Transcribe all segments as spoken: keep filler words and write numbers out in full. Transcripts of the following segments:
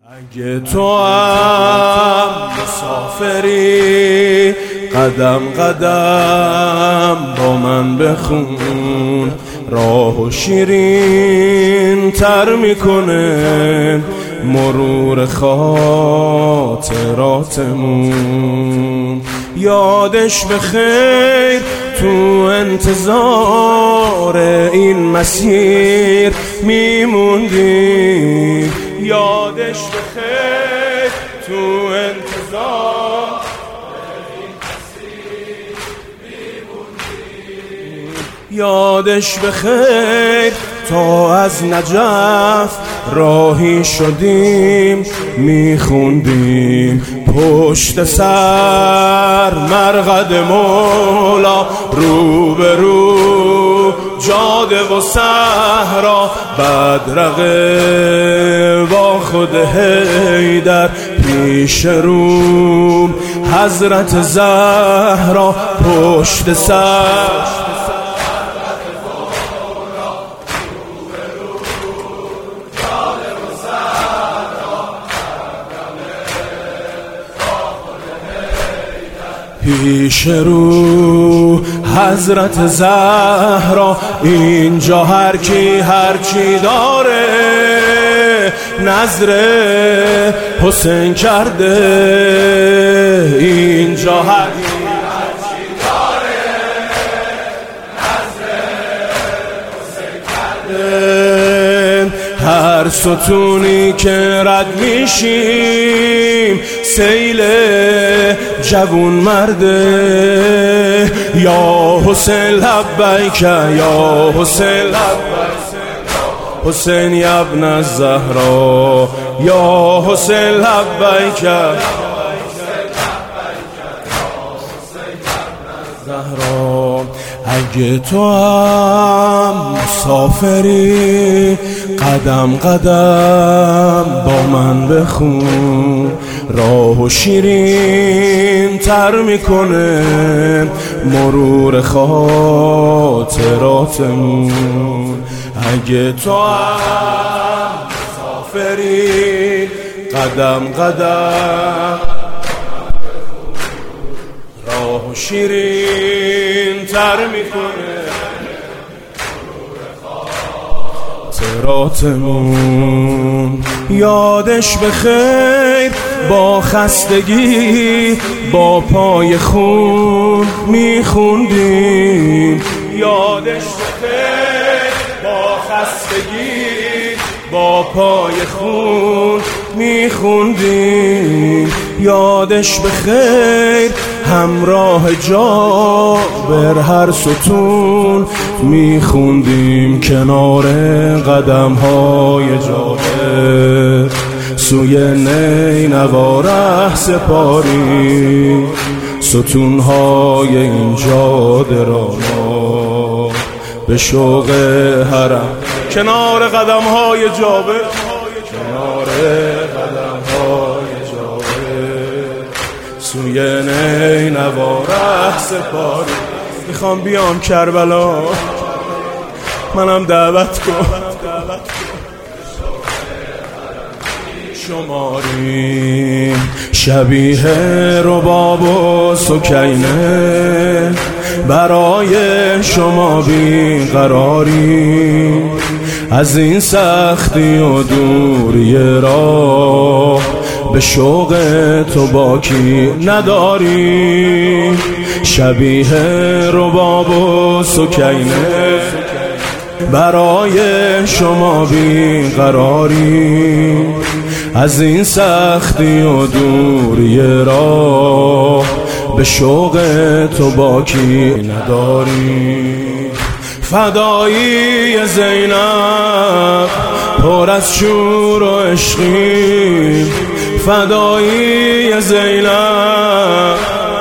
اگه تو هم مسافری قدم قدم با من بخون، راهو شیرین تر میکنه مرور خاطراتمون. یادش بخیر تو انتظار این مسیر میموندیم، یادش بخیر تو انتظار این مسیر میموندیم، یادش بخیر تا از نجف راهی شدیم میخوندیم پشت سر مرقد مولا، رو به رو جاده و صحرا، بدرقه با خود حیدر، پیش روم حضرت زهرا، پشت سر پیش رو حضرت زهرا. اینجا هر کی هر چی داره نظر حسین کرده، اینجا هر کی هر چی داره نظر حسین کرده. هر ستونی که رد میشیم سیل جوون مرده، یا حسین لبیک یا حسین لبیک، حسین یا ابن الزهرا، یا حسین لبیک زهرا. اگه تو هم مسافری قدم قدم با من بخون، راهو شیرین تر میکنه مرور خاطراتمون. اگه تو هم مسافری قدم قدم راهو شیرین تر میکنه خاطراتمون. یادش بخیر با خستگی با پای خون میخوندیم، یادش بخیر با خستگی با پای خون میخوندیم، یادش بخیر همراه جابر هر ستون میخوندیم کنار قدم های جابر، سوی نینوا ره سپاری ستون های این جاده را ما به شوق حرم، کنار قدم های جابر، کنار قدم های جابر سوی نینوا ره سپاری. میخوام بیام کربلا منم دعوت کن، شماریم شبیه رباب و سکینه، برای شما بیقراریم از این سختی و دوری راه، به شوق تو باکی نداریم. شبیه رباب و سکینه، برای شما بیقراریم از این سختی و دوری راه، به شوق تو باکی نداریم. فدایی زینب پر از شور و عشقیم، فدایی زینب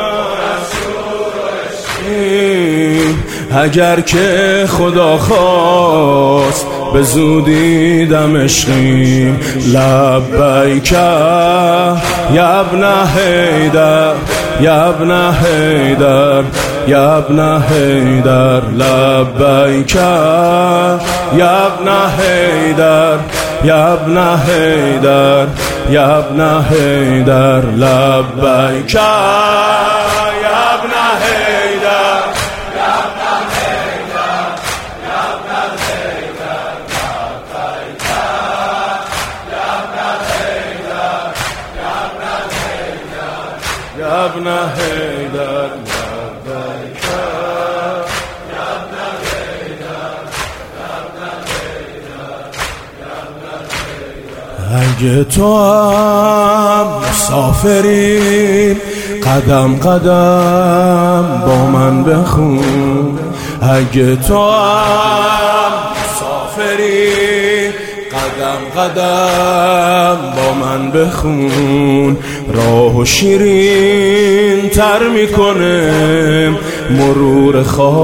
اگر که خدا خواست به زودی دمشقیم. لبیک یا ابن حیدر یا ابن حیدر یا ابن حیدر، لبیک یا ابن حیدر یا ابن حیدر یا ابن حیدر لبیک یا ابن حیدر یا ابن حیدر یا ابن حیدر لبیک یا ابن حیدر یا ابن حیدر لبیک اگه تو هم مسافری قدم قدم با من بخون، اگه تو هم مسافری قدم قدم با من بخون، راهو شیرین تر میکنه مرور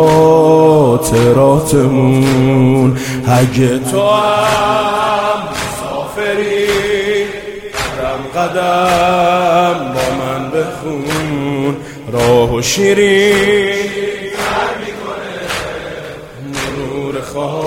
خاطراتمون. اگه تو هم مسافری قدم قدم با من بخون، راهو شیرین تر میکنه مرور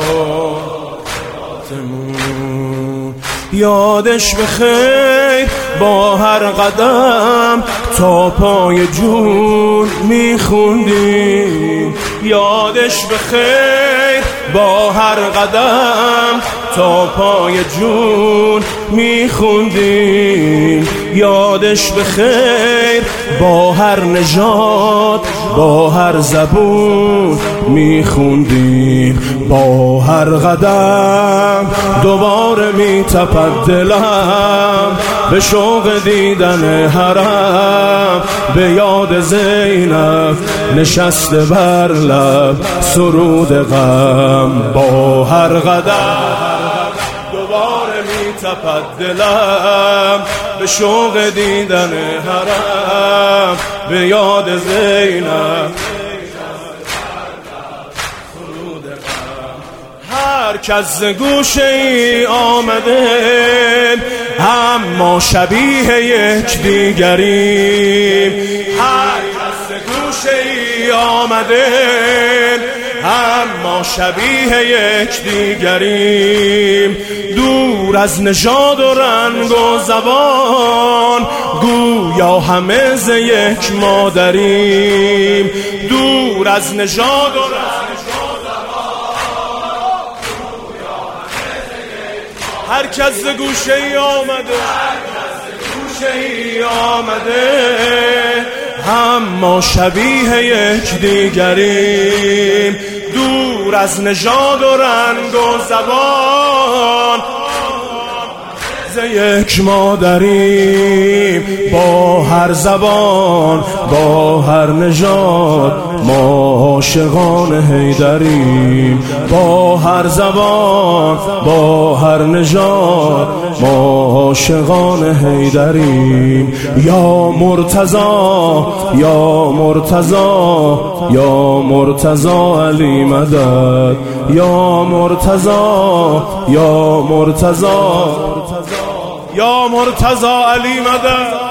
خاطراتمون. یادش بخیر با هر قدم تا پای جون میخوندیم، یادش بخیر با هر قدم تا پای جون میخوندیم، یادش بخیر با هر نژاد با هر زبون میخوندیم. با هر قدم دوباره میتپد دلم به شوق دیدن حرم، به یاد زینب نشسته بر لب سرود غم. با هر قدم دوباره میتپد دلم به شوق دیدن حرم، به یاد زینب سرود غم. هر کس گوشه ای آمده اما شبیه یک دیگریم، هر کس گوشه ای آمده اما شبیه یک دیگریم. دور از نژاد و رنگ و زبان گویا همه ز یک مادریم، دور از نژاد و رنگ و زبان گویا همه ز یک مادریم. هر کس ز گوشه ای آمده گوشه ای آمده اما شبیه یک دیگریم، دور از نژاد و رنگ و زبان ز یک مادریم. با هر زبان با هر نژاد ما عاشقان حیدریم، با هر زبان با هر نژاد ما عاشقان حیدریم. یا مرتضی یا مرتضی یا مرتضی علی مدد، یا مرتضی یا مرتضی یا مرتضی علی مدد.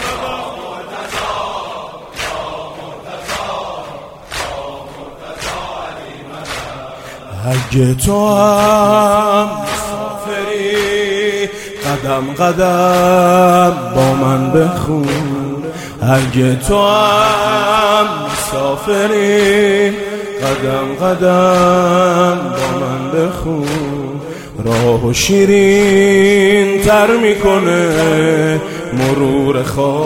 اگه تو هم مسافری قدم قدم با من بخون، اگه تو هم مسافری قدم قدم با من بخون، راهو شیرین تر میکنه مرور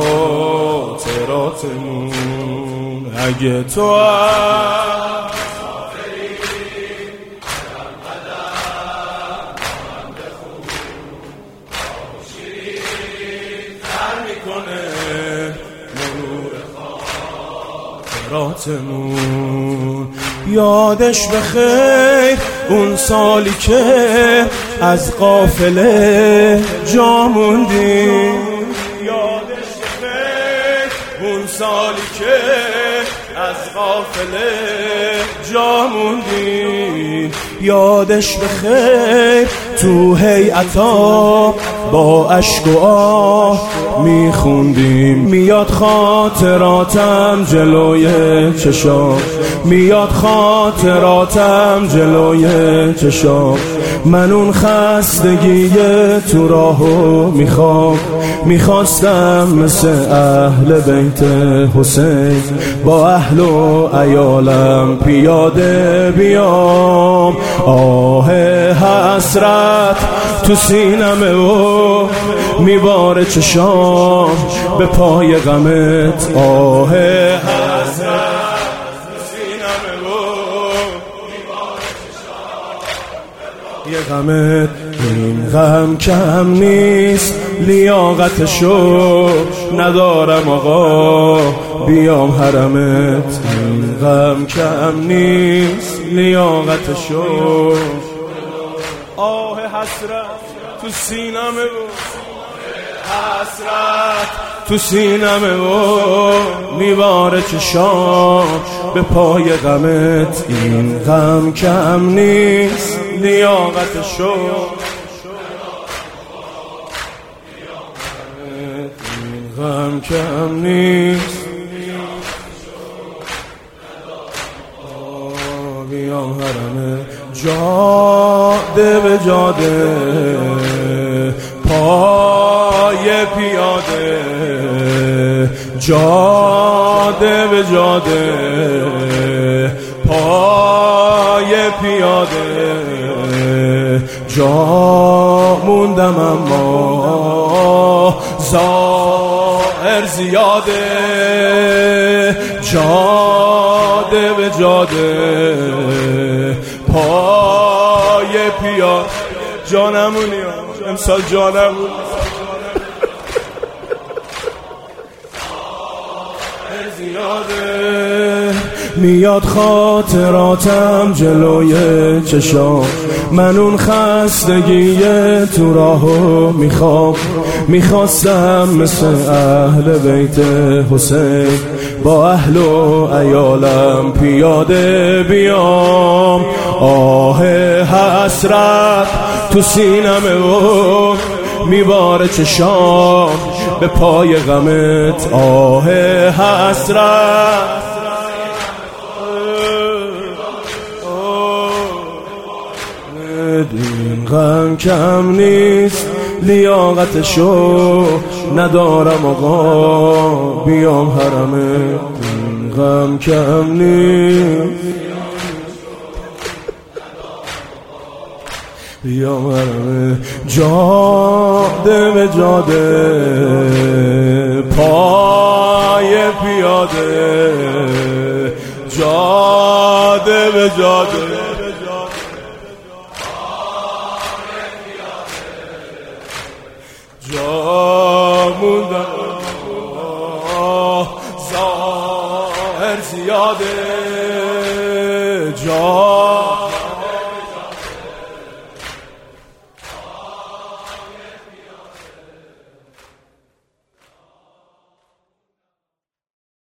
خاطراتمون. اگه تو هم راتمون. یادش بخیر اون سالی که از قافله جا موندیم، یادش بخیر اون سالی که از قافله جا موندیم، یادش بخیر تو هیئتا با اشک و آه میخوندیم. میاد خاطراتم جلوی چشام، میاد خاطراتم جلوی چشام. من اون خستگی تو راهو میخوام، میخواستم مثل اهل بیت حسین با اهل و عیالم پیاده بیام. آه حسرت تو سینمه و میباره چشام به پای غمت. آه حسرت تو سینمه و میباره چشام یه غمت. این غم کم نیست لیاقتشو ندارم آقا بیام حرمت. این غم کم نیست لیاقتشو. آه حسرت تو سینمه و حسرت تو سینمه و میباره چشام به پای غمت. این غم کم نیست لیاقتشو. این غم کم نیست بیام حرمه. جاده به جاده پای پیاده، جاده به جاده پای پیاده. جا موندم اما ظاهر زیاده. جاده به جاده پای پیاده. جانمونی امسال جانمونی زیاده. میاد خاطراتم جلوی چشام، من اون خستگی تو راهو میخوام، میخواستم مثل اهل بیت حسین با اهل و عیالم پیاده بیام. آه حسرت تو سینمه و میباره چشام به پای غمت. آه حسرت این غم کم نیست لیاقتشو ندارم آقا بیام حرمت. این غم کم نیست بیام حرمت. جاده به جاده پای پیاده، جاده به جاده جا موندم ظاهر زیاده. جا